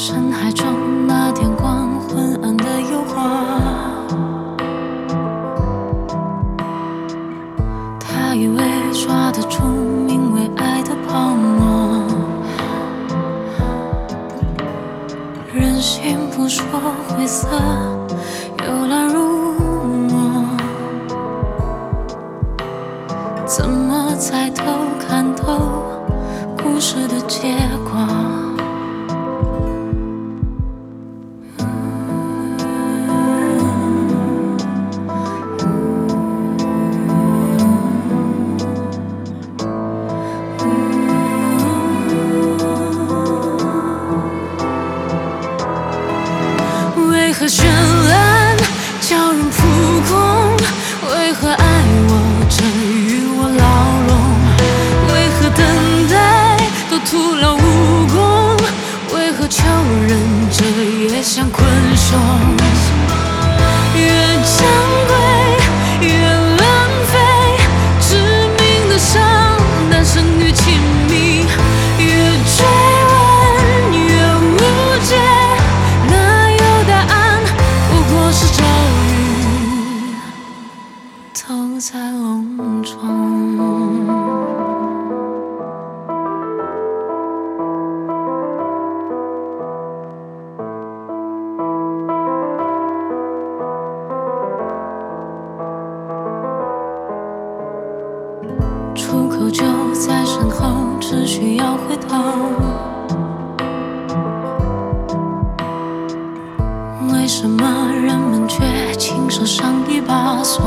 深海中那点光昏暗的诱惑，他以为抓得住名为爱的泡沫，人心不说灰色，幽兰如墨，怎么抬头看透故事的结果？为何绚烂叫人扑空？为何爱我这与我牢笼？为何等待都徒劳无功？为何求人这也像困兽？越珍贵越浪费，致命的伤诞生于亲密，越追问越无解。都在笼中，出口就在身后，只需要回头。为什么人们却亲手上一把锁？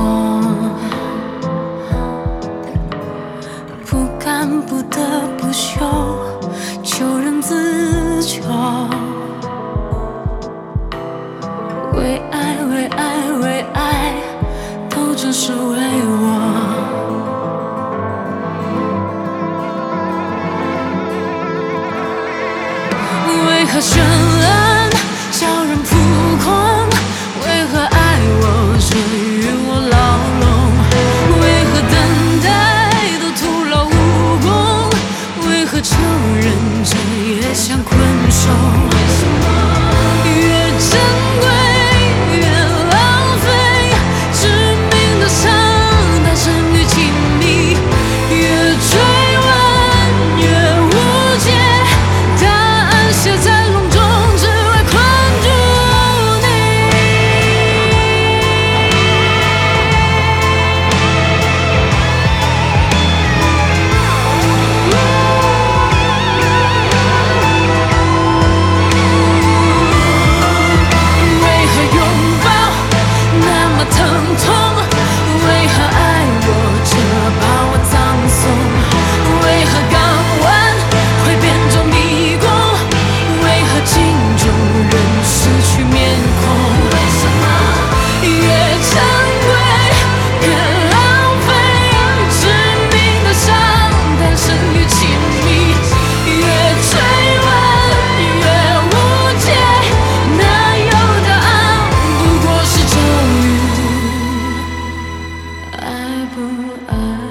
不敢不得不休，求人自救。为爱为爱为爱，都只是为我。为何绚烂叫人扑空？为何爱我这与我牢笼？为何等待都徒劳无功？为何求人这也像困兽？越珍贵越浪费，致命的伤诞生于亲密，越追问越无解，答案写在笼中，只为困住你。为何拥抱那么疼痛？为何爱我这把我葬送？为何港湾会变作迷宫？为何镜中人失去面孔？为什么越珍贵越浪费，致命的伤诞生于亲密，越追问越无解，哪有答案？不过是咒语，爱不爱？